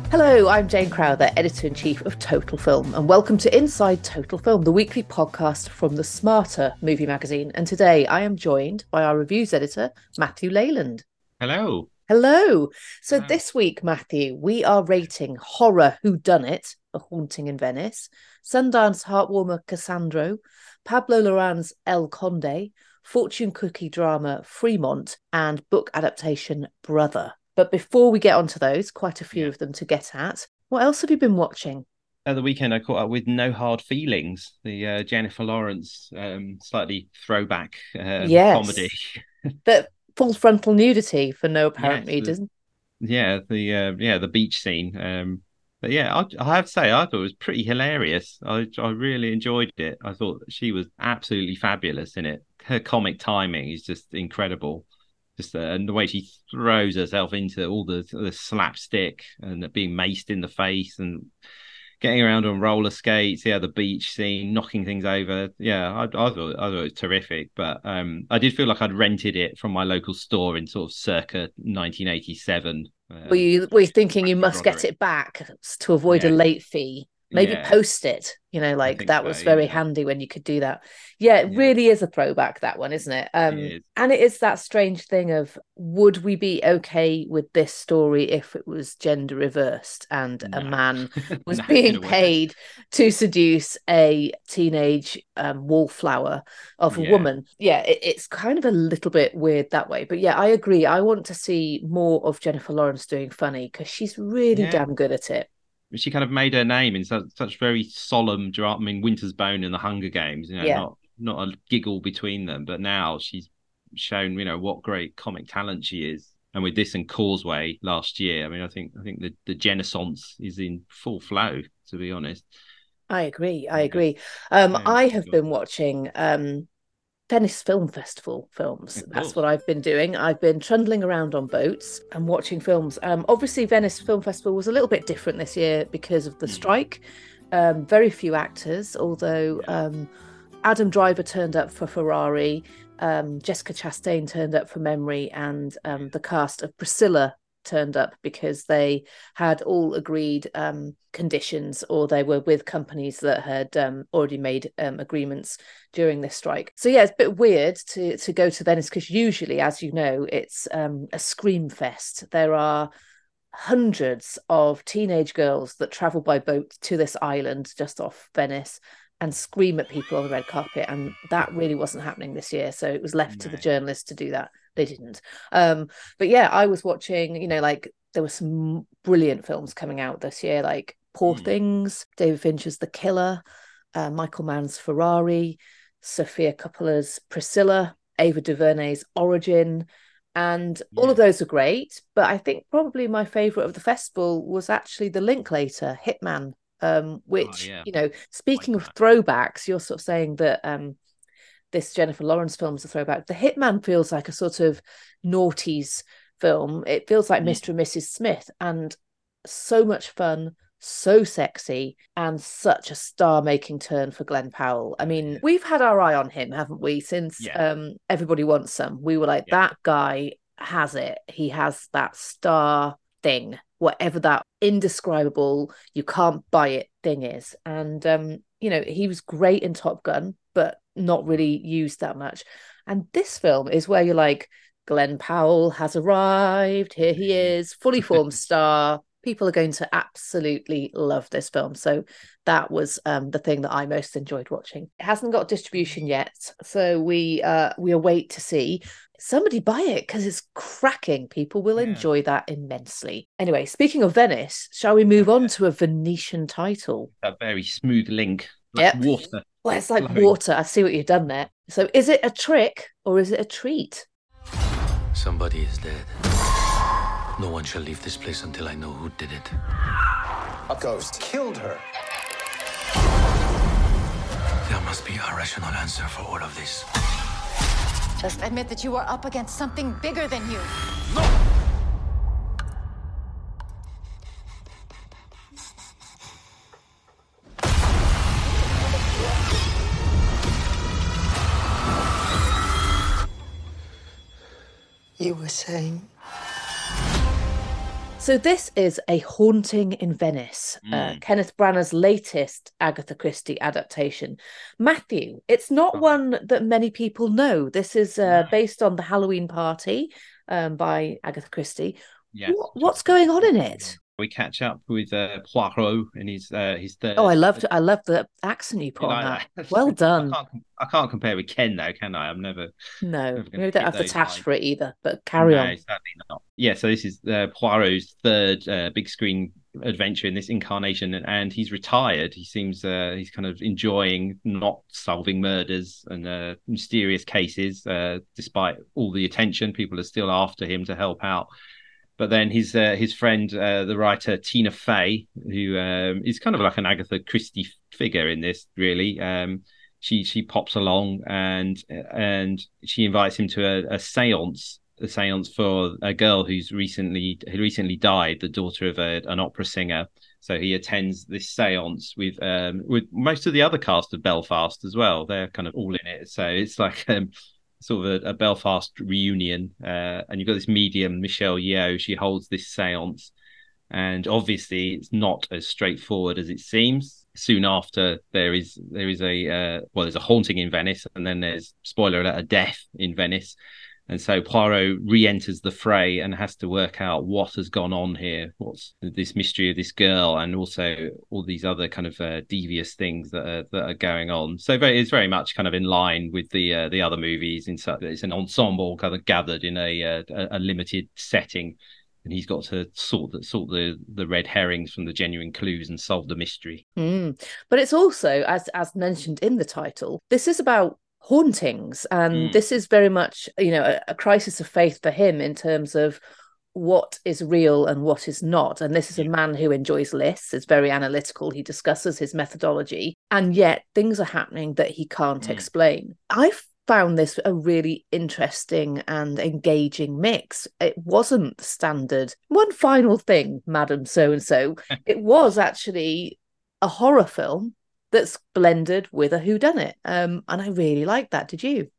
Hello, I'm Jane Crowther, Editor-in-Chief of Total Film, and welcome to Inside Total Film, the weekly podcast from the Smarter movie magazine. And today I am joined by our reviews editor, Matthew Leyland. Hello. Hello. So Hello. this week, Matthew, we are rating Horror Whodunit, A Haunting in Venice, Sundance heartwarmer Cassandro, Pablo Larraín's El Conde, fortune cookie drama Fremont, and book adaptation Brother. But before we get onto those, quite a few Yeah. of them to get at, what else have you been watching? At the weekend, I caught up with No Hard Feelings, the Jennifer Lawrence slightly throwback comedy. Yes, but full frontal nudity for no apparent Yes, reason. the beach scene. But yeah, I have to say, I thought it was pretty hilarious. I really enjoyed it. I thought she was absolutely fabulous in it. Her comic timing is just incredible. Just and the way she throws herself into all the slapstick and being maced in the face and getting around on roller skates, yeah, the beach scene, knocking things over. Yeah, I thought it was terrific. But I did feel like I'd rented it from my local store in sort of circa 1987. Were you thinking you must get Roderick. it back to avoid a Yeah, late fee? Maybe yeah, post it, I like think that so. was very Yeah, handy when you could do that. Yeah, it yeah, really is a throwback, that one, isn't it? it is. And it is that strange thing of would we be okay with this story if it was gender reversed and a No, man was no, in being a way. paid to seduce a teenage wallflower of a Yeah, woman? Yeah, it's kind of a little bit weird that way. But yeah, I agree. I want to see more of Jennifer Lawrence doing funny because she's really yeah. damn good at it. She kind of made her name in such very solemn drama. I mean, Winter's Bone and The Hunger Games, Yeah. not a giggle between them. But now she's shown, what great comic talent she is. And with this and Causeway last year, I mean, I think the Genaissance is in full flow, to be honest. I agree. I Yeah, agree. yeah, I have enjoyed been it. watching Venice Film Festival films. Of That's what course. I've been doing. I've been trundling around on boats and watching films. Obviously, Venice Film Festival was a little bit different this year because of the Mm, strike. Very few actors, although yeah, Adam Driver turned up for Ferrari, Jessica Chastain turned up for Memory, and the cast of Priscilla turned up because they had all agreed conditions or they were with companies that had already made agreements during this strike. So yeah, it's a bit weird to go to Venice because usually, as you know, it's a scream fest. There are hundreds of teenage girls that travel by boat to this island just off Venice and scream at people on the red carpet. And that really wasn't happening this year. So it was left to the no, journalists to do that. They didn't. But yeah, I was watching, like there were some brilliant films coming out this year, like Poor mm, Things, David Fincher's The Killer, Michael Mann's Ferrari, Sofia Coppola's Priscilla, Ava DuVernay's Origin, and all of yeah. those are great. But I think probably my favorite of the festival was actually the Linklater Hitman, Oh which, yeah, like speaking of that. throwbacks, you're sort of saying that this Jennifer Lawrence film is a throwback. The Hitman feels like a sort of noughties film. It feels like Mm, Mr. and Mrs. Smith, and so much fun, so sexy, and such a star-making turn for Glenn Powell. I mean, yeah, we've had our eye on him, haven't we? Since yeah, Everybody Wants Some, we were like, yeah, that guy has it. He has that star thing, whatever that indescribable, you can't buy it thing is. And he was great in Top Gun, but not really used that much. And this film is where you're like, Glenn Powell has arrived. Here he yeah. is, fully formed star. People are going to absolutely love this film. So that was the thing that I most enjoyed watching. It hasn't got distribution yet, so we await to see. Somebody buy it because it's cracking. People will Yeah. enjoy that immensely. Anyway, speaking of Venice, shall we Oh move on yeah. to a Venetian title? A very smooth link, like Yep. water Well, it's like flowing. water. I see what you've done there. So is it a trick or is it a treat? Somebody is dead. No one shall leave this place until I know who did it. A ghost killed her. There must be a rational answer for all of this. Just admit that you are up against something bigger than you. You were saying? So this is A Haunting in Venice, Kenneth Branagh's latest Agatha Christie adaptation. Matthew, it's not one that many people know. This is based on The Halloween Party by Agatha Christie. Yes. What's going on in it? We catch up with Poirot and his third. Oh, I loved the accent you put on that. Well done. I can't compare with Ken though, can I? I'm never. No, we don't have the tash for it either. But carry on. Certainly not. Yeah, so this is Poirot's third big screen adventure in this incarnation, and he's retired. He seems he's kind of enjoying not solving murders and mysterious cases, despite all the attention. People are still after him to help out. But then his friend, the writer Tina Fey, who is kind of like an Agatha Christie figure in this, really. She pops along and she invites him to a séance for a girl who recently died, the daughter of an opera singer. So he attends this séance with most of the other cast of Belfast as well. They're kind of all in it. So it's like sort of a Belfast reunion, and you've got this medium, Michelle Yeoh. She holds this séance, and obviously it's not as straightforward as it seems. Soon after, there's a haunting in Venice, and then there's, spoiler alert, a death in Venice. And so Poirot re-enters the fray and has to work out what has gone on here. What's this mystery of this girl, and also all these other kind of devious things that are going on. So it's very much kind of in line with the other movies. It's an ensemble kind of gathered in a limited setting, and he's got to sort the red herrings from the genuine clues and solve the mystery. But it's also, as mentioned in the title, this is about hauntings, and this is very much, a crisis of faith for him in terms of what is real and what is not. And this is a man who enjoys lists, is very analytical, he discusses his methodology, and yet things are happening that he can't explain. I found this a really interesting and engaging mix. It wasn't standard one final thing, Madam So-and-so. It was actually a horror film that's blended with a whodunit. And I really liked that. Did you?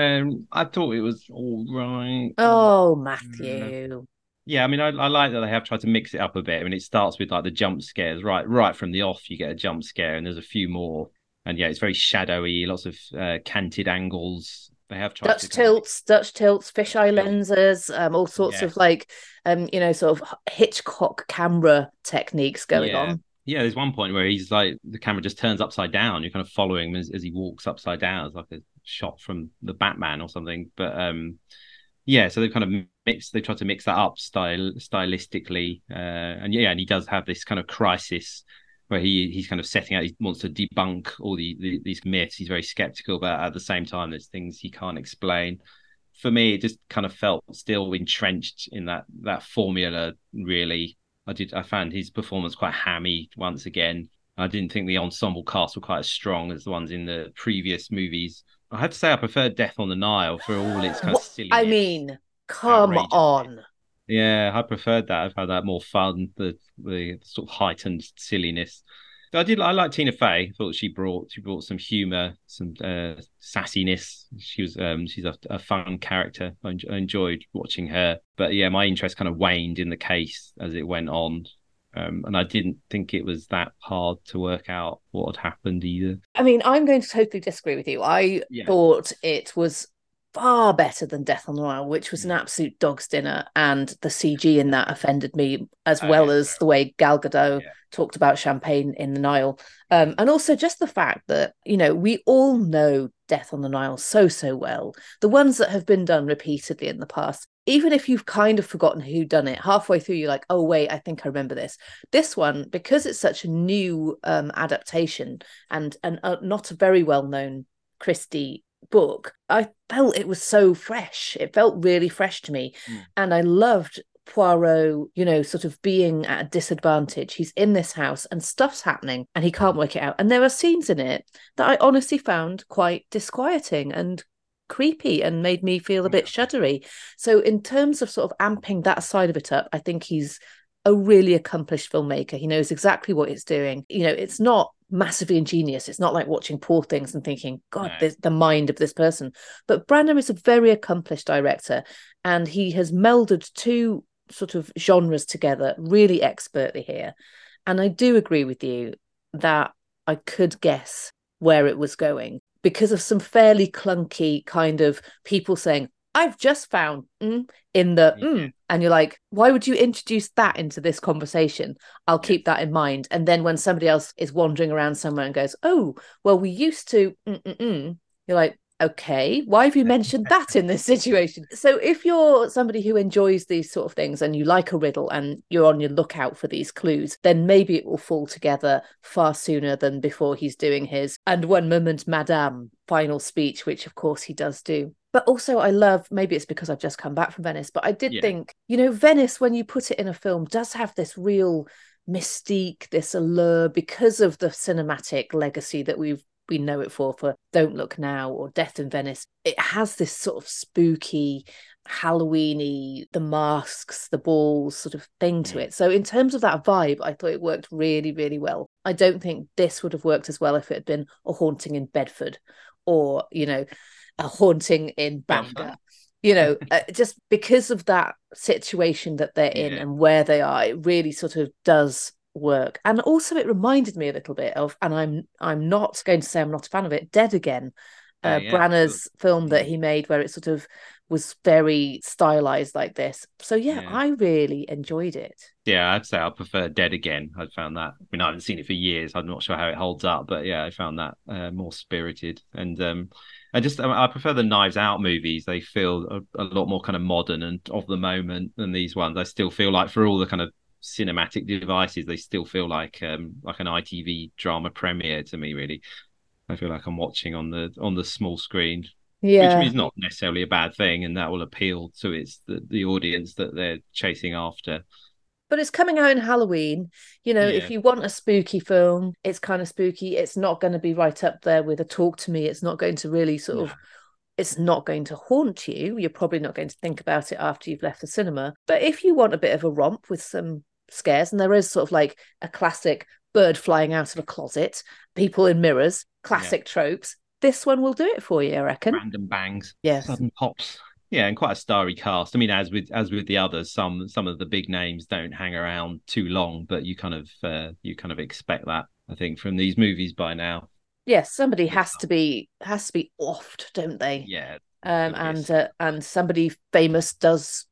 I thought it was all right. Oh, Matthew. Yeah, I mean, I like that they have tried to mix it up a bit. I mean, it starts with like the jump scares, right from the off. You get a jump scare, and there's a few more. And yeah, it's very shadowy, lots of canted angles. They have tried Dutch tilts, fisheye lenses, all sorts of like, sort of Hitchcock camera techniques going on. Yeah, there's one point where he's like, the camera just turns upside down. You're kind of following him as he walks upside down. It's like a shot from the Batman or something. But so they've kind of they tried to mix that up stylistically. And he does have this kind of crisis where he's kind of setting out, he wants to debunk all these myths. He's very skeptical, but at the same time, there's things he can't explain. For me, it just kind of felt still entrenched in that formula, really. I found his performance quite hammy once again. I didn't think the ensemble cast were quite as strong as the ones in the previous movies. I have to say I preferred Death on the Nile for all its kind of silliness. I mean, come on. Yeah, I preferred that. I found that more fun, the sort of heightened silliness. I like Tina Fey. I thought she brought some humour, some sassiness. She's a fun character. I enjoyed watching her. But yeah, my interest kind of waned in the case as it went on. And I didn't think it was that hard to work out what had happened either. I mean, I'm going to totally disagree with you. I thought it was far better than Death on the Nile, which was an absolute dog's dinner, and the CG in that offended me, as well as the way Gal Gadot talked about champagne in the Nile, and also just the fact that we all know Death on the Nile so well, the ones that have been done repeatedly in the past. Even if you've kind of forgotten who done it, halfway through you're like, oh wait, I think I remember this one, because it's such a new adaptation and not a very well known Christie book. I felt it was so fresh. It felt really fresh to me. And I loved Poirot, sort of being at a disadvantage. He's in this house and stuff's happening and he can't work it out. And there are scenes in it that I honestly found quite disquieting and creepy and made me feel a bit shuddery. So in terms of sort of amping that side of it up, I think he's a really accomplished filmmaker. He knows exactly what he's doing. It's not massively ingenious. It's not like watching Poor Things and thinking, God, the mind of this person. But Branagh is a very accomplished director, and he has melded two sort of genres together really expertly here. And I do agree with you that I could guess where it was going because of some fairly clunky kind of people saying, I've just found in the and you're like, why would you introduce that into this conversation? I'll keep that in mind. And then when somebody else is wandering around somewhere and goes, oh, well, we used to, you're like, okay, why have you mentioned that in this situation? So if you're somebody who enjoys these sort of things and you like a riddle and you're on your lookout for these clues, then maybe it will fall together far sooner than before he's doing his "and one moment, madame" final speech, which of course he does do. But also I love, maybe it's because I've just come back from Venice, but I did think, Venice, when you put it in a film, does have this real mystique, this allure because of the cinematic legacy that we know it for Don't Look Now or Death in Venice. It has this sort of spooky, Halloween-y, the masks, the balls sort of thing to it. So in terms of that vibe, I thought it worked really, really well. I don't think this would have worked as well if it had been a haunting in Bedford or, a haunting in Bangor. Just because of that situation that they're in and where they are, it really sort of does work. And also it reminded me a little bit of, and I'm not going to say I'm not a fan of it, Dead Again, Branagh's film that he made, where it sort of was very stylized like this. So I really enjoyed it. I'd say I prefer Dead Again. I found that, I haven't seen it for years, I'm not sure how it holds up, but I found that more spirited. And I prefer the Knives Out movies. They feel a lot more kind of modern and of the moment than these ones. I still feel like, for all the kind of cinematic devices, they still feel like an ITV drama premiere to me, really. I feel like I'm watching on the small screen, which is not necessarily a bad thing, and that will appeal to the audience that they're chasing after. But it's coming out in Halloween. If you want a spooky film, it's kind of spooky. It's not going to be right up there with a Talk to Me. It's not going to really it's not going to haunt you. You're probably not going to think about it after you've left the cinema. But if you want a bit of a romp with some scares, and there is sort of like a classic bird flying out of a closet, people in mirrors, classic tropes, this one will do it for you, I reckon. Random bangs, yes, sudden pops. And quite a starry cast. As with the others, some of the big names don't hang around too long, but you kind of expect that, I think, from these movies by now. Yes, somebody has to be offed, don't they? Yeah. And somebody famous does,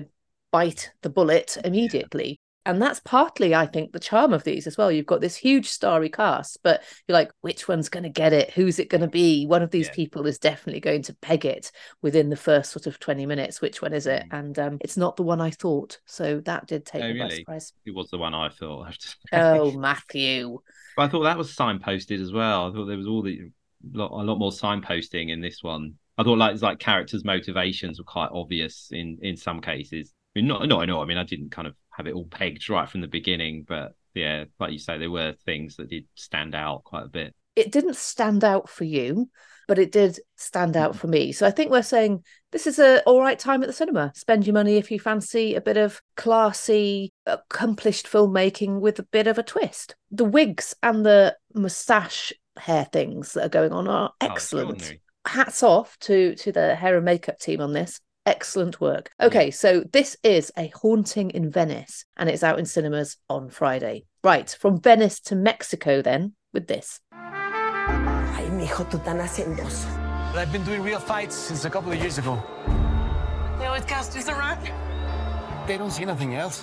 bite the bullet immediately. And that's partly, I think, the charm of these as well. You've got this huge starry cast, but you're like, which one's going to get it? Who's it going to be? One of these people is definitely going to peg it within the first sort of 20 minutes. Which one is it? And it's not the one I thought. So that did take me by surprise. It was the one I thought, I have to say. Oh, Matthew. But I thought that was signposted as well. I thought there was a lot more signposting in this one. I thought like characters' motivations were quite obvious in some cases. I didn't kind of have it all pegged right from the beginning, but like you say, there were things that did stand out quite a bit. It didn't stand out for you, but it did stand out for me. So I think we're saying this is an all right time at the cinema. Spend your money if you fancy a bit of classy, accomplished filmmaking with a bit of a twist. The wigs and the moustache hair things that are going on are excellent. Hats off to the hair and makeup team on this. Excellent work. Okay, so this is A Haunting in Venice, and it's out in cinemas on Friday. Right, from Venice to Mexico then, with this. Ay, mijo, tú tan hacendoso. I've been doing real fights since a couple of years ago. They always cast us around. They don't see nothing else.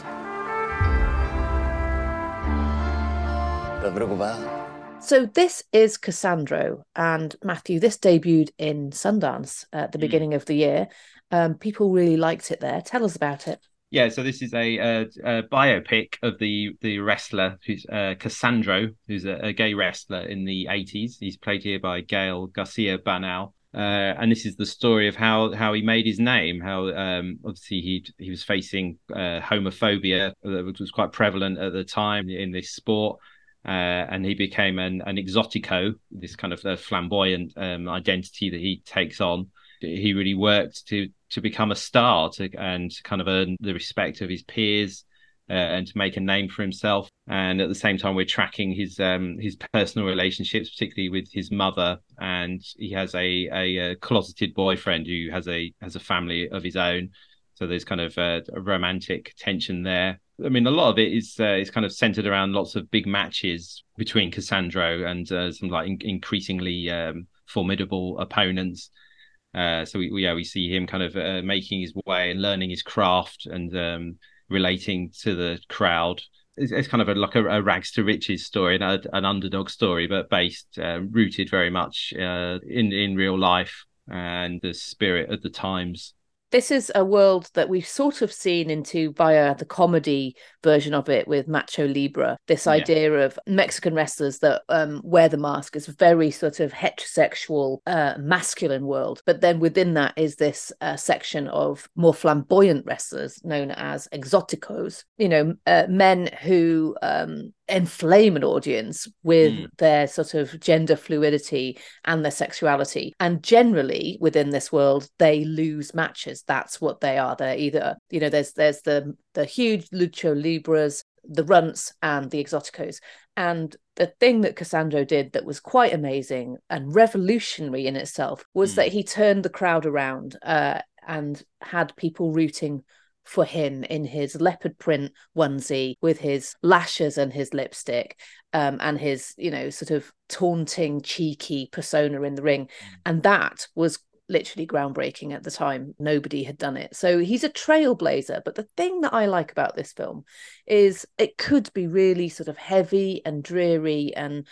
¿Estás preocupado? So this is Cassandro, and Matthew, this debuted in Sundance at the beginning of the year. People really liked it there. Tell us about it. Yeah, so this is a biopic of the wrestler who's Cassandro, who's a gay wrestler in the 80s. He's played here by Gael Garcia Bernal. And this is the story of how he made his name, how obviously he was facing homophobia that was quite prevalent at the time in this sport. And he became an exotico, this kind of flamboyant identity that he takes on. He really worked to become a star and kind of earn the respect of his peers and to make a name for himself. And at the same time, we're tracking his personal relationships, particularly with his mother. And he has a closeted boyfriend who has a family of his own. So there's kind of a romantic tension there. I mean, a lot of it is kind of centered around lots of big matches between Cassandro and some like increasingly formidable opponents. So we see him kind of making his way and learning his craft and relating to the crowd. It's kind of like a rags to riches story, an underdog story, but rooted very much in real life and the spirit of the times. This is a world that we've sort of seen into via the comedy version of it with Macho Libre. This idea of Mexican wrestlers that wear the mask is a very sort of heterosexual, masculine world. But then within that is this section of more flamboyant wrestlers known as exoticos, men who enflame an audience with their sort of gender fluidity and their sexuality. And generally within this world, they lose matches. That's what they are. They're either, there's the huge lucha libres, the runts, and the exoticos. And the thing that Cassandro did that was quite amazing and revolutionary in itself was that he turned the crowd around and had people rooting for him in his leopard print onesie with his lashes and his lipstick and his, sort of taunting, cheeky persona in the ring. And that was literally groundbreaking at the time. Nobody had done it. So he's a trailblazer. But the thing that I like about this film is it could be really sort of heavy and dreary and,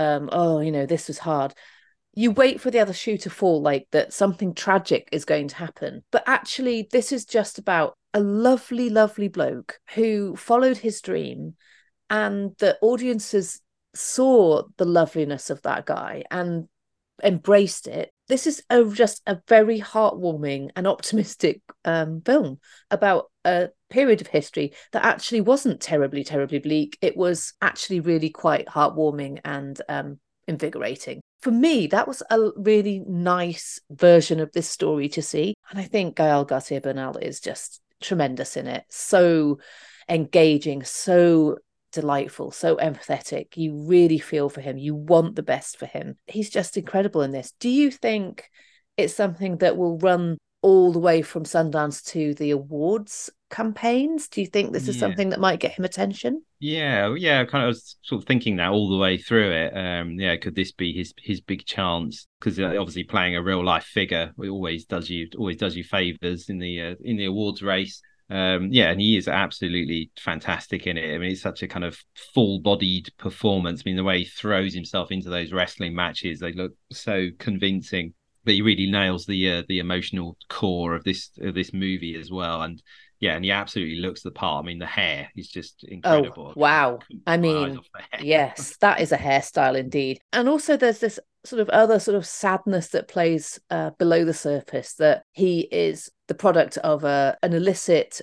this was hard. You wait for the other shoe to fall, like that something tragic is going to happen. But actually, this is just about a lovely, lovely bloke who followed his dream, and the audiences saw the loveliness of that guy and embraced it. This is just a very heartwarming and optimistic film about a period of history that actually wasn't terribly, terribly bleak. It was actually really quite heartwarming and invigorating. For me, that was a really nice version of this story to see. And I think Gael Garcia Bernal is just tremendous in it. So engaging, so delightful, so empathetic. You really feel for him. You want the best for him. He's just incredible in this. Do you think it's something that will run all the way from Sundance to the awards campaigns? Do you think this is something that might get him attention? Yeah. Kind of was sort of thinking that all the way through it. Could this be his big chance? Because obviously playing a real life figure always does you favors in the awards race. And he is absolutely fantastic in it. I mean, it's such a kind of full-bodied performance. I mean, the way he throws himself into those wrestling matches, they look so convincing. But he really nails the emotional core of this movie as well. And he absolutely looks the part. I mean, the hair is just incredible. Oh, wow. I mean, yes, that is a hairstyle indeed. And also there's this sort of other sort of sadness that plays below the surface, that he is the product of an illicit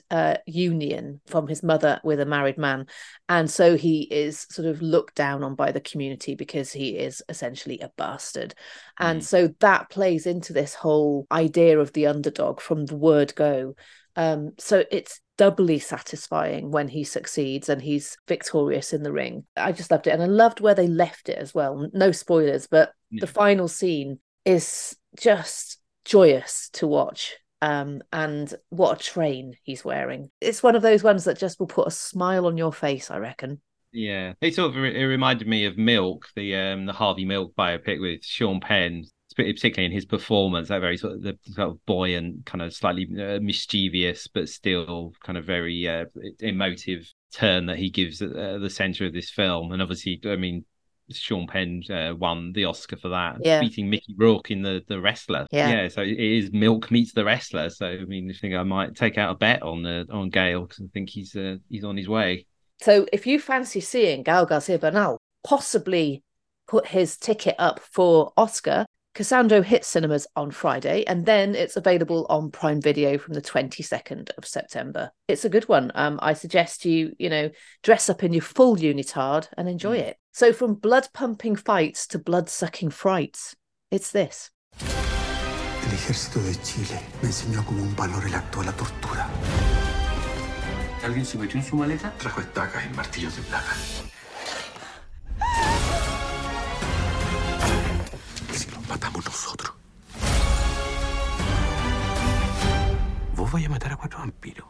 union from his mother with a married man. And so he is sort of looked down on by the community because he is essentially a bastard. And so that plays into this whole idea of the underdog from the word go. So it's doubly satisfying when he succeeds and he's victorious in the ring. I just loved it. And I loved where they left it as well. No spoilers, but the final scene is just joyous to watch. And what a train he's wearing. It's one of those ones that just will put a smile on your face, I reckon. Yeah, it reminded me of Milk, the Harvey Milk biopic with Sean Penn, particularly in his performance, that very sort of buoyant, kind of slightly mischievous, but still kind of very emotive turn that he gives at the centre of this film. And obviously, I mean, Sean Penn won the Oscar for that, beating Mickey Rourke in the Wrestler. So it is Milk meets the Wrestler. So I mean, I think I might take out a bet on Gael, because I think he's on his way. So if you fancy seeing Gael Garcia Bernal possibly put his ticket up for Oscar, Cassandro hits cinemas on Friday, and then it's available on Prime Video from the 22nd of September. It's a good one. I suggest you dress up in your full unitard and enjoy it. So from blood-pumping fights to blood-sucking frights, it's this. El ejército de Chile me enseñó como un valor el acto de la tortura. ¿Alguien se metió en su maleta? Trajo estacas y martillos de plata. ¿Y si los matamos nosotros? Vos voy a matar a 4 vampiros.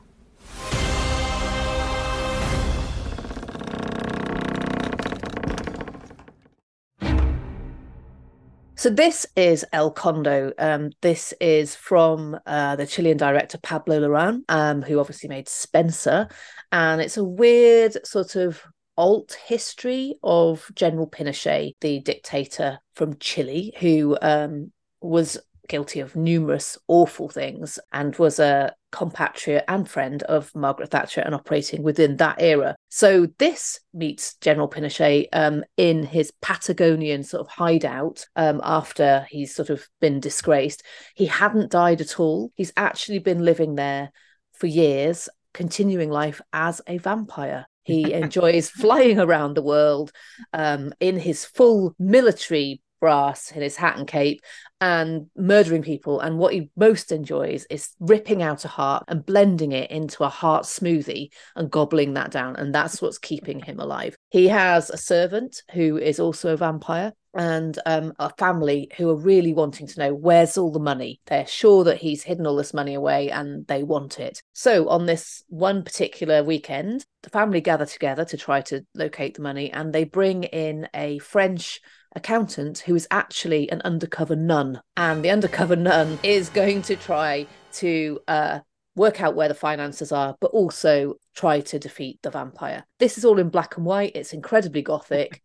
So this is El Condo. This is from the Chilean director Pablo Larraín, who obviously made Spencer. And it's a weird sort of alt history of General Pinochet, the dictator from Chile, who was guilty of numerous awful things and was a compatriot and friend of Margaret Thatcher and operating within that era. So this meets General Pinochet in his Patagonian sort of hideout after he's sort of been disgraced. He hadn't died at all. He's actually been living there for years, continuing life as a vampire. He enjoys flying around the world in his full military brass, in his hat and cape, and murdering people. And what he most enjoys is ripping out a heart and blending it into a heart smoothie and gobbling that down. And that's what's keeping him alive. He has a servant who is also a vampire, and a family who are really wanting to know where's all the money. They're sure that he's hidden all this money away and they want it. So on this one particular weekend, the family gather together to try to locate the money, and they bring in a French accountant who is actually an undercover nun. And the undercover nun is going to try to work out where the finances are, but also try to defeat the vampire. This is all in black and white. It's incredibly gothic.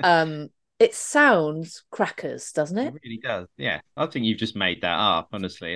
It sounds crackers, doesn't it? It really does. Yeah. I think you've just made that up, honestly.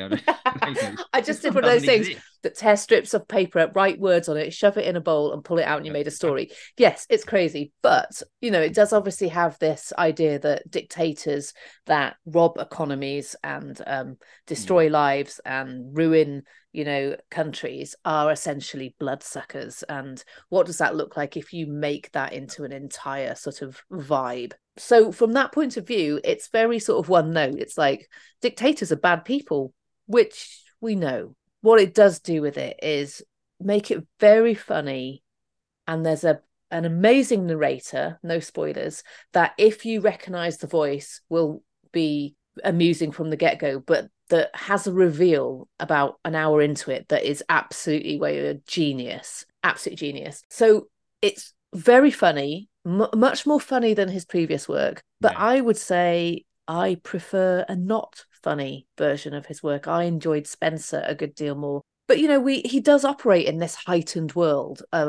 I just did one of those things that tear strips of paper, write words on it, shove it in a bowl and pull it out and you made a story. Yes, it's crazy. But, you know, it does obviously have this idea that dictators that rob economies and destroy lives and ruin, you know, countries are essentially bloodsuckers. And what does that look like if you make that into an entire sort of vibe? So from that point of view, it's very sort of one note. It's like dictators are bad people, which we know. What it does do with it is make it very funny. And there's an amazing narrator, no spoilers, that if you recognize the voice will be amusing from the get-go, but that has a reveal about an hour into it that is absolutely a genius, absolute genius. So it's very funny, much more funny than his previous work. But yeah. I would say I prefer a not funny version of his work. I enjoyed Spencer a good deal more. But, you know, he does operate in this heightened world of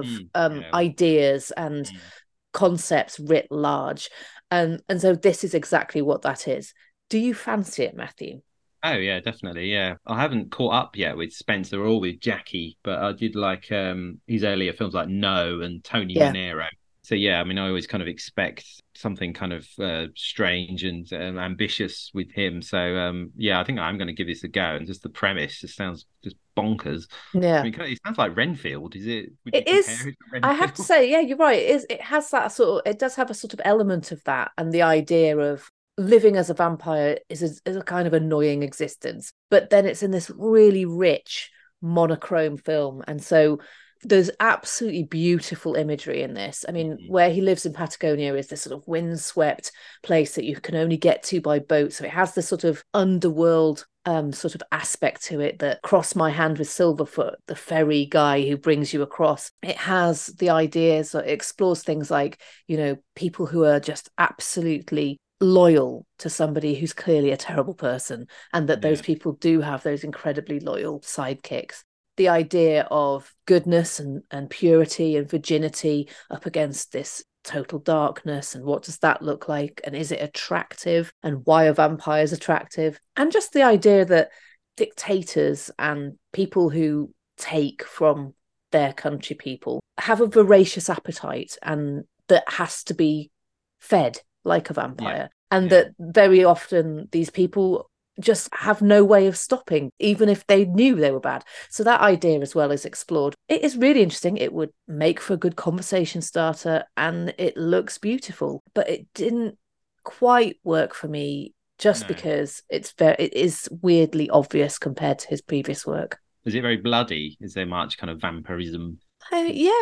ideas and concepts writ large. And so this is exactly what that is. Do you fancy it, Matthew? Oh, yeah, definitely. Yeah. I haven't caught up yet with Spencer or with Jackie, but I did like his earlier films like No and Tony Manero. So, yeah, I mean, I always kind of expect something kind of strange and ambitious with him. So, yeah, I think I'm going to give this a go. And just the premise just sounds just bonkers. Yeah. I mean, it sounds like Renfield. Is it? It is. I have to say, yeah, you're right. It has that sort of, it does have a sort of element of that. And the idea of living as a vampire is a kind of annoying existence. But then it's in this really rich monochrome film. And so there's absolutely beautiful imagery in this. I mean, where he lives in Patagonia is this sort of windswept place that you can only get to by boat. So it has this sort of underworld sort of aspect to it that Cross My Hand with Silverfoot, the ferry guy who brings you across. It has the ideas, it explores things like, you know, people who are just absolutely loyal to somebody who's clearly a terrible person, and that those people do have those incredibly loyal sidekicks. The idea of goodness and purity and virginity up against this total darkness, and what does that look like, and is it attractive, and why are vampires attractive, and just the idea that dictators and people who take from their country people have a voracious appetite and that has to be fed like a vampire, and that very often these people just have no way of stopping, even if they knew they were bad. So that idea as well is explored. It is really interesting. It would make for a good conversation starter, and it looks beautiful, but it didn't quite work for me just because it is weirdly obvious compared to his previous work. Is it very bloody? Is there much kind of vampirism? Yeah,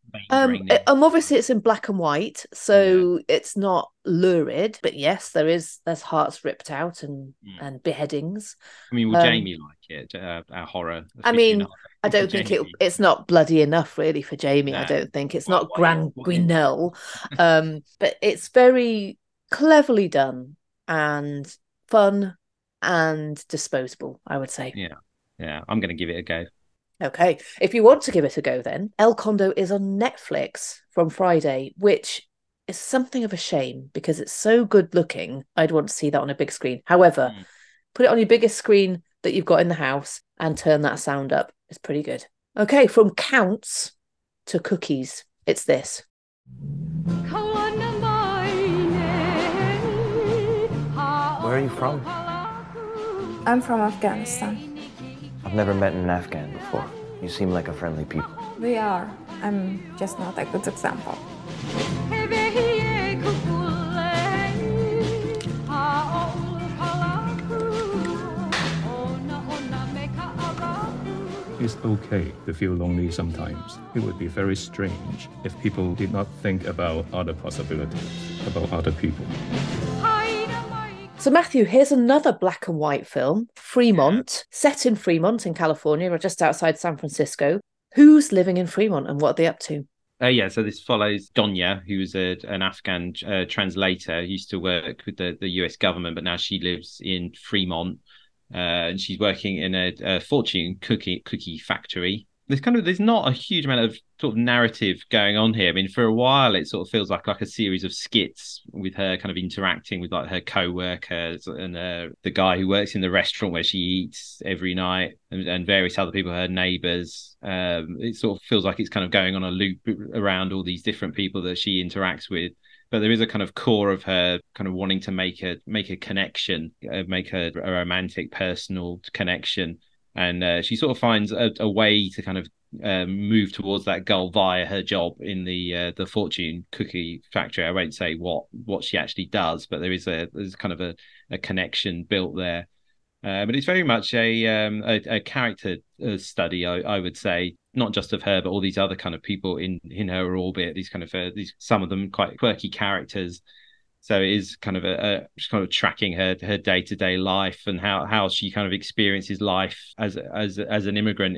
draining. Obviously it's in black and white, so it's not lurid, but yes, there's hearts ripped out and beheadings. I mean, will Jamie like it? Our horror. I mean, aficionado? I don't think it's not bloody enough really for Jamie. I don't think it's not Grand Guignol, but it's very cleverly done and fun and disposable, I would say. Yeah, I'm going to give it a go. Okay, if you want to give it a go, then El Condo is on Netflix from Friday, which is something of a shame because it's so good looking. I'd want to see that on a big screen. However, put it on your biggest screen that you've got in the house and turn that sound up. It's pretty good. Okay, from counts to cookies, it's this. Where are you from? I'm from Afghanistan. I've never met an Afghan before. You seem like a friendly people. We are. I'm just not a good example. It's okay to feel lonely sometimes. It would be very strange if people did not think about other possibilities, about other people. So, Matthew, here's another black and white film, Fremont, set in Fremont in California, or just outside San Francisco. Who's living in Fremont and what are they up to? So this follows Donya, who's an Afghan translator, used to work with the US government, but now she lives in Fremont. And she's working in a fortune cookie factory. There's not a huge amount of sort of narrative going on here. I mean, for a while, it sort of feels like a series of skits with her kind of interacting with like her co-workers and the guy who works in the restaurant where she eats every night and various other people, her neighbors. It sort of feels like it's kind of going on a loop around all these different people that she interacts with. But there is a kind of core of her kind of wanting to make a connection, make a romantic, personal connection. And she sort of finds a way to kind of move towards that goal via her job in the fortune cookie factory. I won't say what she actually does, but there's kind of a connection built there. But it's very much a character study, I would say, not just of her, but all these other kind of people in her orbit. These kind of some of them quite quirky characters. So it is kind of just kind of tracking her day-to-day life and how she kind of experiences life as an immigrant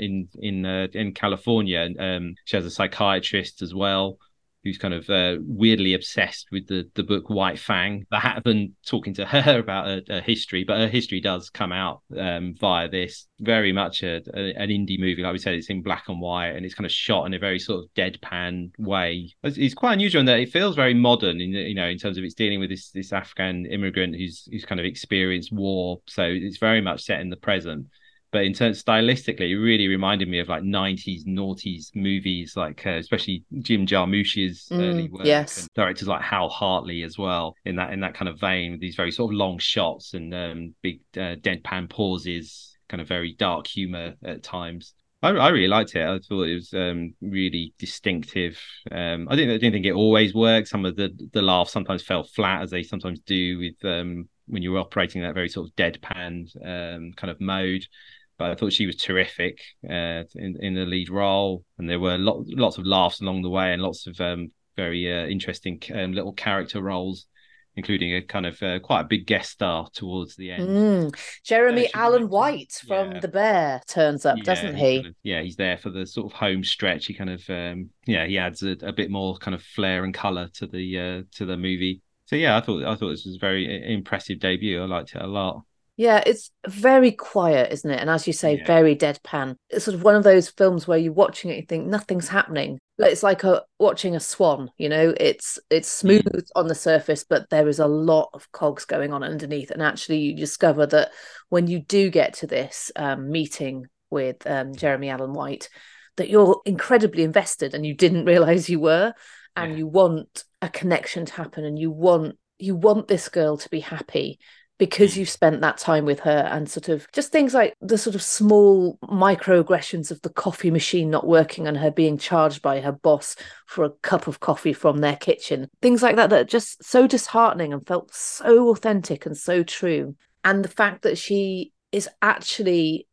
in California. She has a psychiatrist as well, who's kind of weirdly obsessed with the book White Fang. I have been talking to her about her history, but her history does come out via this. Very much an indie movie. Like we said, it's in black and white, and it's kind of shot in a very sort of deadpan way. It's quite unusual in that it feels very modern, in terms of it's dealing with this Afghan immigrant who's kind of experienced war. So it's very much set in the present. But in terms stylistically, it really reminded me of like 90s noughties movies, like especially Jim Jarmusch's early work. Yes. And directors like Hal Hartley as well, in that kind of vein, with these very sort of long shots and big deadpan pauses, kind of very dark humor at times. I really liked it. I thought it was really distinctive. I didn't think it always worked. Some of the laughs sometimes fell flat, as they sometimes do with when you're operating that very sort of deadpan kind of mode. But I thought she was terrific in the lead role, and there were lots of laughs along the way, and lots of very interesting little character roles, including a kind of quite a big guest star towards the end. Jeremy Allen White from The Bear turns up, doesn't he? He's there for the sort of home stretch. He kind of he adds a bit more kind of flair and colour to the movie. So I thought this was a very impressive debut. I liked it a lot. Yeah, it's very quiet, isn't it? And as you say, very deadpan. It's sort of one of those films where you're watching it and you think nothing's happening. It's like watching a swan, it's smooth on the surface, but there is a lot of cogs going on underneath. And actually you discover that when you do get to this meeting with Jeremy Allen White, that you're incredibly invested and you didn't realise you were. And you want a connection to happen, and you want this girl to be happy, because you've spent that time with her, and sort of just things like the sort of small microaggressions of the coffee machine not working and her being charged by her boss for a cup of coffee from their kitchen. Things like that are just so disheartening and felt so authentic and so true. And the fact that she is actually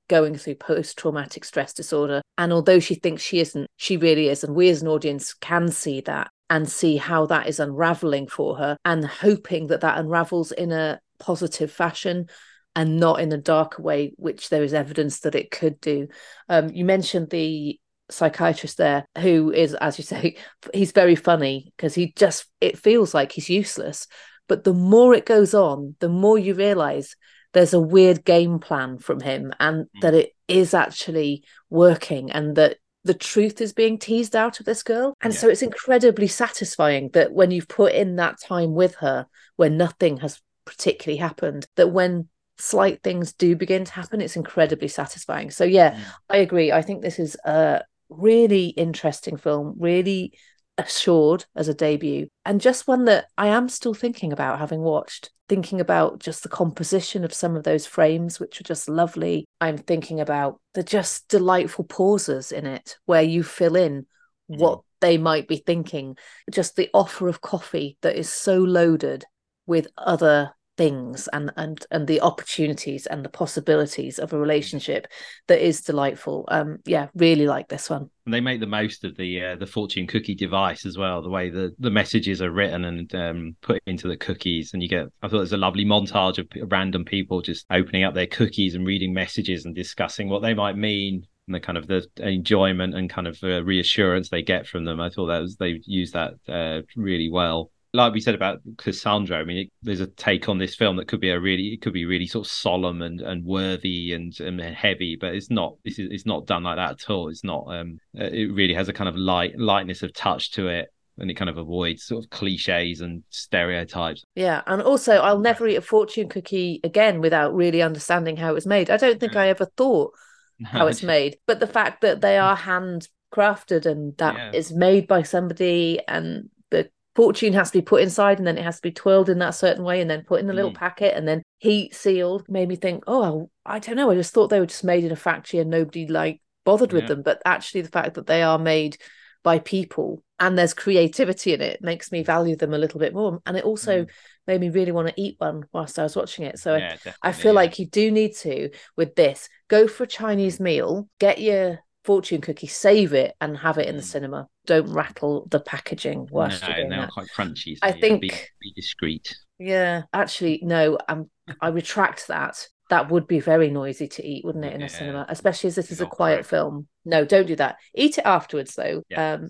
going through post-traumatic stress disorder. And although she thinks she isn't, she really is. And we as an audience can see that and see how that is unraveling for her, and hoping that that unravels in a positive fashion and not in a darker way, which there is evidence that it could do. You mentioned the psychiatrist there, who is, as you say, he's very funny because it feels like he's useless. But the more it goes on, the more you realise there's a weird game plan from him, and that it is actually working, and that the truth is being teased out of this girl. And so it's incredibly satisfying that when you've put in that time with her, when nothing has particularly happened, that when slight things do begin to happen, it's incredibly satisfying. So I agree. I think this is a really interesting film, really assured as a debut, and just one that I am still thinking about, having watched, thinking about just the composition of some of those frames, which are just lovely. I'm thinking about the just delightful pauses in it where you fill in what they might be thinking, just the offer of coffee that is so loaded with other things, and the opportunities and the possibilities of a relationship that is delightful. Really like this one. And they make the most of the fortune cookie device as well, the way the messages are written and put into the cookies. And I thought it was a lovely montage of random people just opening up their cookies and reading messages and discussing what they might mean, and the kind of the enjoyment and kind of reassurance they get from them. I thought they used that really well. Like we said about Cassandra, I mean, there's a take on this film that could be really sort of solemn and worthy and heavy, but it's not. It's not done like that at all. It's not. It really has a kind of lightness of touch to it, and it kind of avoids sort of cliches and stereotypes. Yeah, and also I'll never eat a fortune cookie again without really understanding how it was made. I don't think I ever thought how it's made, but the fact that they are handcrafted and that is made by somebody, and the fortune has to be put inside, and then it has to be twirled in that certain way, and then put in a little packet, and then heat sealed, made me think, oh, I don't know, I just thought they were just made in a factory and nobody bothered with them. But actually the fact that they are made by people and there's creativity in it makes me value them a little bit more. And it also made me really want to eat one whilst I was watching it. So I feel like you do need to, with this, go for a Chinese meal, get your fortune cookie, save it and have it in the cinema. Don't rattle the packaging whilst you're doing that. Quite crunchy. So I think be discreet. Yeah, actually, no, I retract that. That would be very noisy to eat, wouldn't it, in a cinema, especially as this is a quiet film. No, don't do that. Eat it afterwards, though,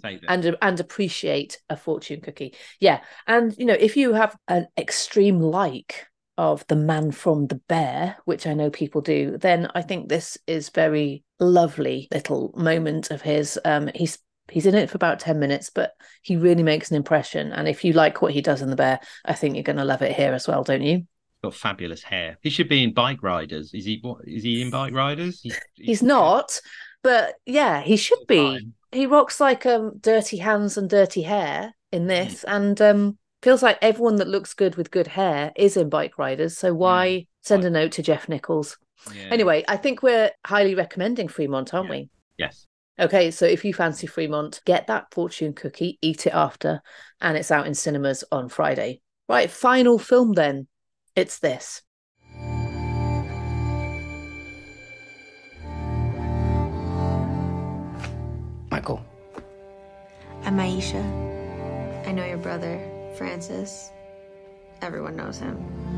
and appreciate a fortune cookie. Yeah, and if you have an extreme like of The Man from the Bear, which I know people do, then I think this is very lovely little moment of his. He's in it for about 10 minutes, but he really makes an impression. And if you like what he does in The Bear, I think you're going to love it here as well, don't you? Got fabulous hair. He should be in Bike Riders. Is he in Bike Riders? He's not, but yeah, he should be. Fine. He rocks like dirty hands and dirty hair in this, and feels like everyone that looks good with good hair is in Bike Riders. So why send a note to Jeff Nichols? Yeah. Anyway, I think we're highly recommending Fremont, aren't we? Yes. Okay, so if you fancy Fremont, get that fortune cookie, eat it after, and it's out in cinemas on Friday. Right, final film then. It's this. Michael. I'm Aisha. I know your brother, Francis. Everyone knows him.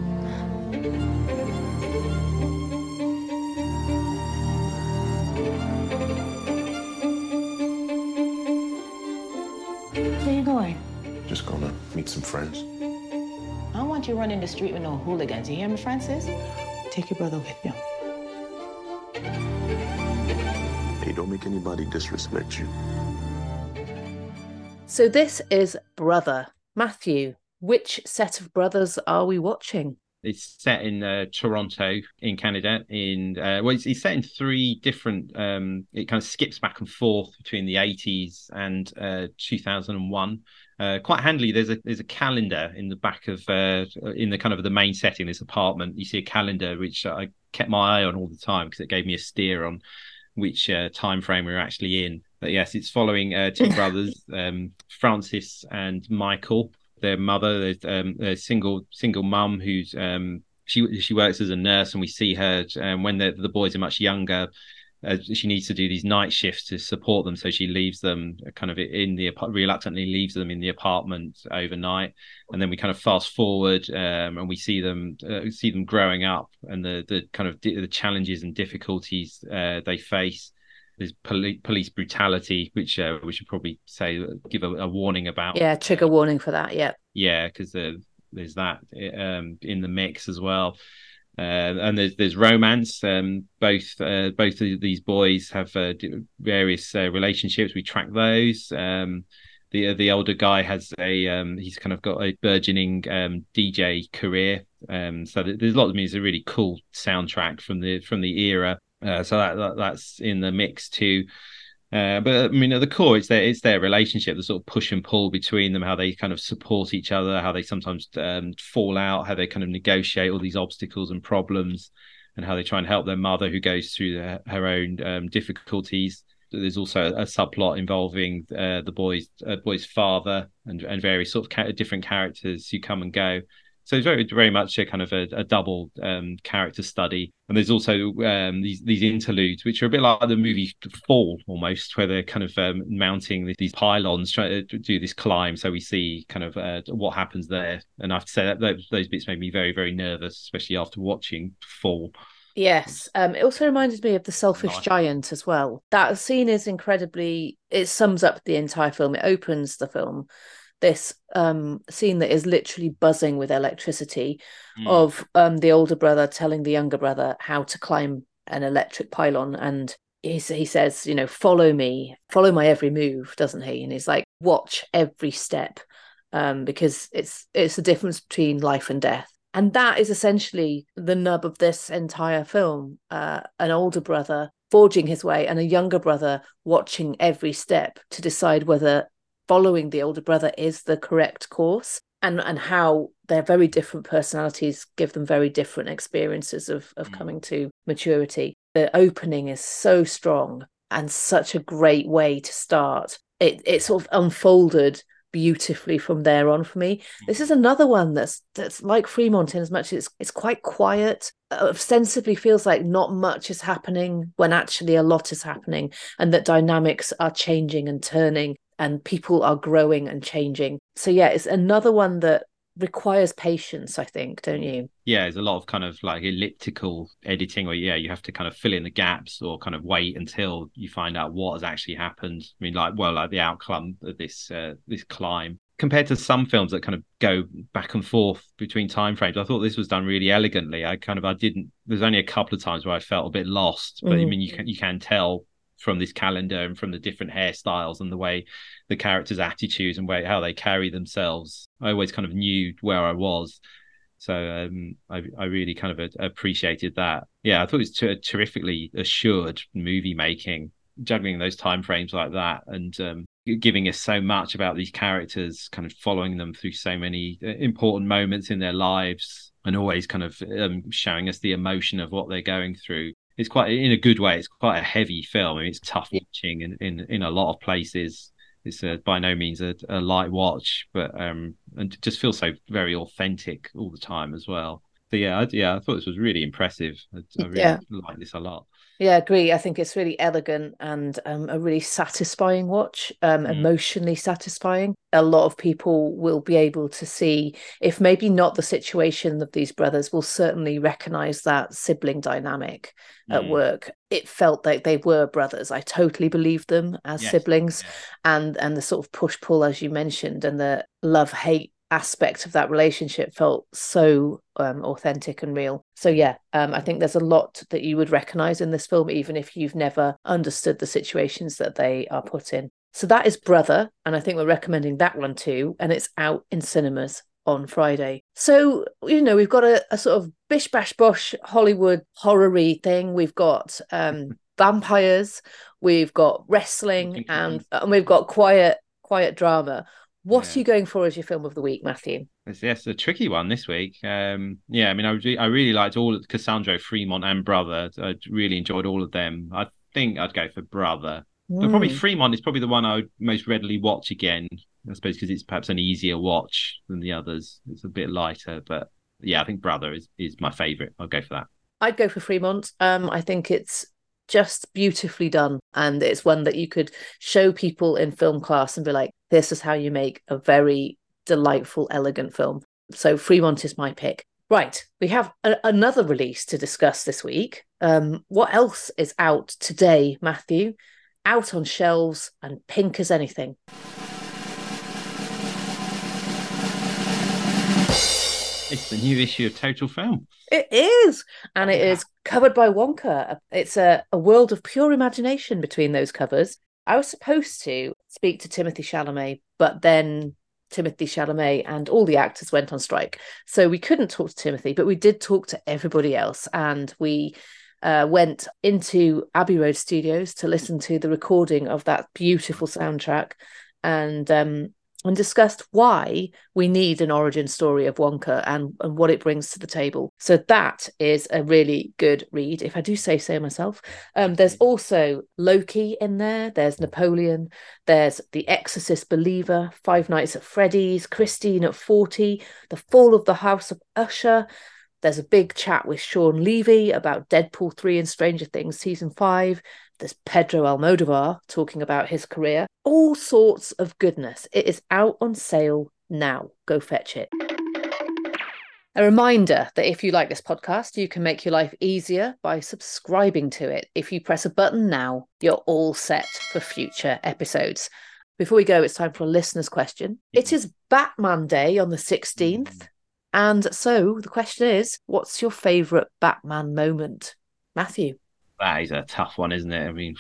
Where are you going? Just gonna meet some friends. I don't want you running the street with no hooligans. You hear me, Francis? Take your brother with you. Hey, don't make anybody disrespect you. So this is Brother. Matthew, which set of brothers are we watching? It's set in Toronto, in Canada. It's set in three different. It kind of skips back and forth between the 80s and 2001. Quite handily, there's a calendar in the back of in the kind of the main setting, this apartment. You see a calendar which I kept my eye on all the time because it gave me a steer on which time frame we were actually in. But yes, it's following two brothers, Francis and Michael. Their mother, there's a single mum who's she works as a nurse, and we see her when the boys are much younger. She needs to do these night shifts to support them, so she leaves them kind of reluctantly leaves them in the apartment overnight, and then we kind of fast forward and we see them growing up and the kind of the challenges and difficulties they face. There's police brutality, which we should probably give a warning about. Yeah, trigger warning for that. Yeah, because there's that in the mix as well. And there's romance. Both of these boys have various relationships. We track those. The older guy has he's kind of got a burgeoning DJ career. So there's a lot of music. A really cool soundtrack from the era. So that's in the mix too. But I mean, at the core, it's their relationship, the sort of push and pull between them, how they kind of support each other, how they sometimes fall out, how they kind of negotiate all these obstacles and problems, and how they try and help their mother, who goes through her own difficulties. There's also a subplot involving the boy's father and various sort of different characters who come and go. So it's very, very much a kind of a double character study. And there's also these interludes, which are a bit like the movie Fall, almost, where they're kind of mounting these pylons, trying to do this climb. So we see kind of what happens there. And I have to say that those bits made me very, very nervous, especially after watching Fall. Yes. It also reminded me of The Selfish Giant as well. That scene is incredibly... It sums up the entire film. It opens the film. This scene that is literally buzzing with electricity of the older brother telling the younger brother how to climb an electric pylon. And he says, follow me, follow my every move, doesn't he? And he's like, watch every step, because it's the difference between life and death. And that is essentially the nub of this entire film. An older brother forging his way and a younger brother watching every step to decide whether following the older brother is the correct course, and how their very different personalities give them very different experiences of coming to maturity. The opening is so strong and such a great way to start. It sort of unfolded beautifully from there on for me. This is another one that's like Fremont in as much as it's quite quiet. Ostensibly feels like not much is happening when actually a lot is happening, and that dynamics are changing and turning, and people are growing and changing. So yeah, it's another one that requires patience, I think, don't you? Yeah, there's a lot of kind of like elliptical editing, or you have to kind of fill in the gaps or kind of wait until you find out what has actually happened. I mean, like the outcome of this climb. Compared to some films that kind of go back and forth between time frames, I thought this was done really elegantly. There's only a couple of times where I felt a bit lost, but I mean, you can tell from this calendar and from the different hairstyles and the way the characters' attitudes and how they carry themselves. I always kind of knew where I was. So I really kind of appreciated that. Yeah, I thought it was terrifically assured movie making, juggling those time frames like that, and giving us so much about these characters, kind of following them through so many important moments in their lives, and always kind of showing us the emotion of what they're going through. It's quite, in a good way, it's quite a heavy film. I mean, it's tough watching in a lot of places. It's by no means a light watch, but and it just feels so very authentic all the time as well. So yeah, I thought this was really impressive. I really like this a lot. Yeah, I agree. I think it's really elegant and a really satisfying watch, emotionally satisfying. A lot of people will be able to see, if maybe not the situation of these brothers, will certainly recognise that sibling dynamic at work. It felt like they were brothers. I totally believed them as siblings, and the sort of push-pull, as you mentioned, and the love-hate aspect of that relationship felt so authentic and real. So yeah, I think there's a lot that you would recognize in this film, even if you've never understood the situations that they are put in. So that is Brother, and I think we're recommending that one too, and it's out in cinemas on Friday. So, we've got a sort of bish bash bosh Hollywood horror-y thing. We've got vampires, we've got wrestling, and we've got quiet drama. What are you going for as your film of the week, Matthew? It's a tricky one this week. I mean, I really liked all of Cassandro, Fremont, and Brother. I really enjoyed all of them. I think I'd go for Brother. But probably Fremont is probably the one I would most readily watch again. I suppose because it's perhaps an easier watch than the others. It's a bit lighter, but yeah, I think Brother is my favourite. I'll go for that. I'd go for Fremont. I think it's just beautifully done, and it's one that you could show people in film class and be like, this is how you make a very delightful, elegant film. So Fremont is my pick. Right, we have another release to discuss this week. What else is out today, Matthew? Out on shelves and pink as anything. It's the new issue of Total Film. It is, and it is covered by Wonka. It's a world of pure imagination between those covers. I was supposed to speak to Timothée Chalamet, but then Timothée Chalamet and all the actors went on strike. So we couldn't talk to Timothy, but we did talk to everybody else. And we went into Abbey Road Studios to listen to the recording of that beautiful soundtrack and discussed why we need an origin story of Wonka and what it brings to the table. So that is a really good read, if I do say so myself. There's also Loki in there. There's Napoleon. There's The Exorcist Believer, Five Nights at Freddy's, Christine at 40, The Fall of the House of Usher. There's a big chat with Sean Levy about Deadpool 3 and Stranger Things Season 5. There's Pedro Almodovar talking about his career. All sorts of goodness. It is out on sale now. Go fetch it. A reminder that if you like this podcast, you can make your life easier by subscribing to it. If you press a button now, you're all set for future episodes. Before we go, it's time for a listener's question. It is Batman Day on the 16th. And so the question is, what's your favourite Batman moment? Matthew? That is a tough one, isn't it? I mean,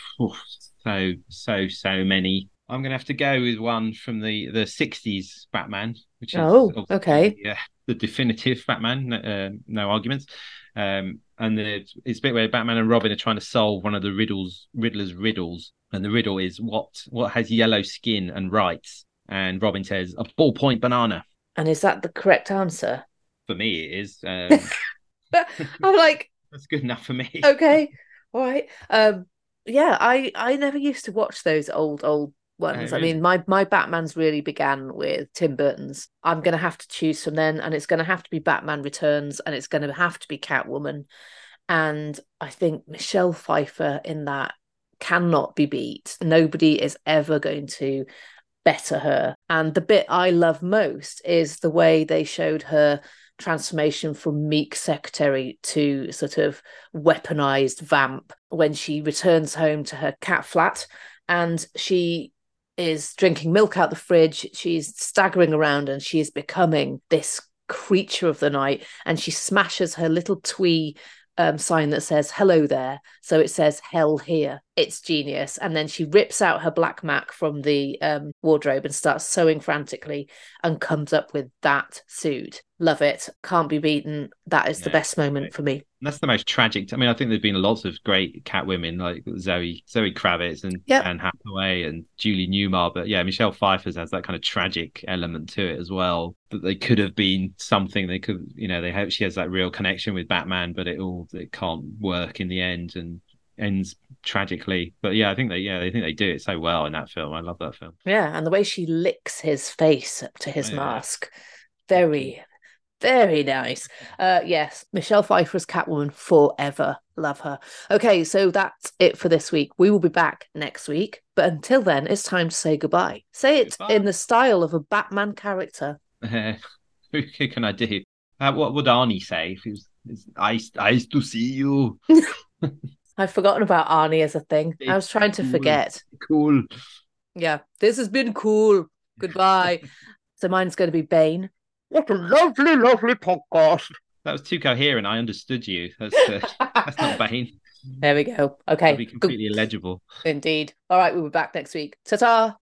so many. I'm going to have to go with one from the 60s Batman, which is okay. The definitive Batman, no arguments. And it's a bit where Batman and Robin are trying to solve one of the Riddler's riddles. And the riddle is, what has yellow skin and rights? And Robin says, a ballpoint banana. And is that the correct answer? For me, it is. I'm like... That's good enough for me. Okay, all right. I never used to watch those old ones. Oh, really? I mean, my Batman's really began with Tim Burton's. I'm going to have to choose from then, and it's going to have to be Batman Returns, and it's going to have to be Catwoman. And I think Michelle Pfeiffer in that cannot be beat. Nobody is ever going to better her. And the bit I love most is the way they showed her transformation from meek secretary to sort of weaponized vamp when she returns home to her cat flat and she is drinking milk out the fridge. She's staggering around and she is becoming this creature of the night, and she smashes her little twee sign that says hello there, so it says hell here. It's genius. And then she rips out her black Mac from the wardrobe and starts sewing frantically and comes up with that suit. Love it. Can't be beaten. That is the best moment for me. That's the most tragic. I mean, I think there's been lots of great Catwomen like Zoe Kravitz and Anne Hathaway and Julie Newmar, but yeah, Michelle Pfeiffer's has that kind of tragic element to it as well. That they could have been something. They could, they hope she has that real connection with Batman, but it can't work in the end and ends tragically. But yeah, I think they do it so well in that film. I love that film. Yeah, and the way she licks his face up to his mask, very, very nice. Yes, Michelle Pfeiffer's Catwoman forever. Love her. Okay, so that's it for this week. We will be back next week, but until then, it's time to say goodbye. Say it in the style of a Batman character. Who can I do? What would Arnie say if he was? Nice to see you. I've forgotten about Arnie as a thing. I was trying to forget. Cool. Yeah, this has been cool. Goodbye. So mine's going to be Bane. What a lovely, lovely podcast. That was too coherent. I understood you. That's not Bane. There we go. Okay. It'll be completely illegible. Indeed. All right, we'll be back next week. Ta-ta.